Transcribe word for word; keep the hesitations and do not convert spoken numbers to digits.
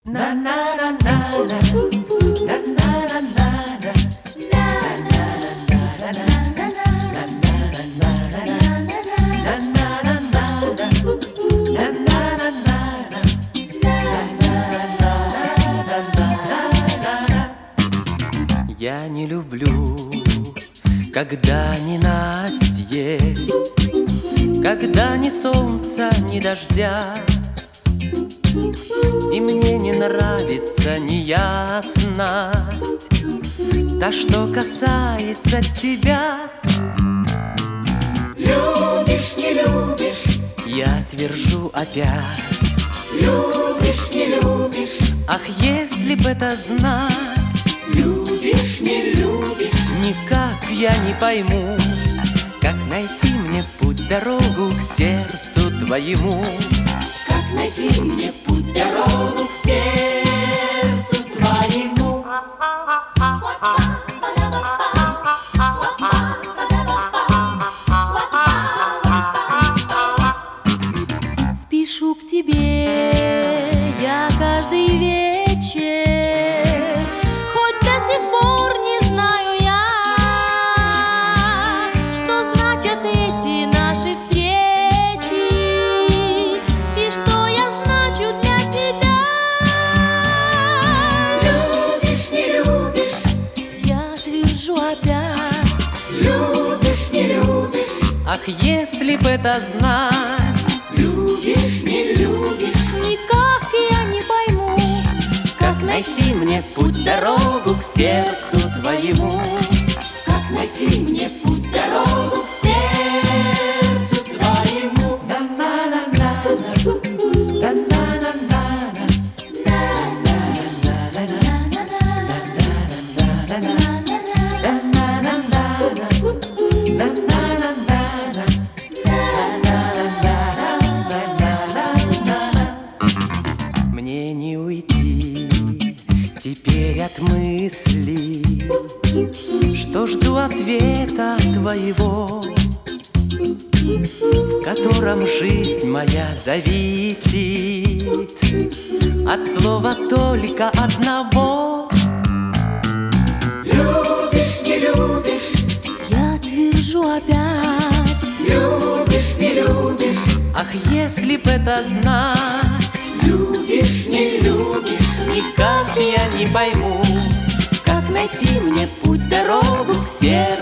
Я не люблю, когда ненастье, когда ни солнца, ни дождя, и мне не нравится неясность, та, что касается тебя. Любишь, не любишь, Я твержу опять. любишь, не любишь, Ах, если б это знать, любишь, не любишь, никак я не пойму, как найти мне путь, дорогу к сердцу твоему. как найти мне путь, дорогу к сердцу твоему. Спешу к тебе я каждый вечер, хоть до сих пор не знаю я, что значат эти наши встречи и что я значу для тебя. Любишь, не любишь, Я твержу опять. любишь, не любишь, Ах, если б это знать, любишь, не любишь, Никак я не пойму, как найти мне путь, дорогу к сердцу твоему. как найти мне путь, дорогу к сердцу твоему. Мне не уйти теперь от мысли, что жду ответа твоего, в котором жизнь моя зависит от слова только одного. Любишь, не любишь, Я твержу опять. любишь, не любишь, Ах, если б это знать, любишь, не любишь, никак я не пойму, как найти мне путь, дорогу к сердцу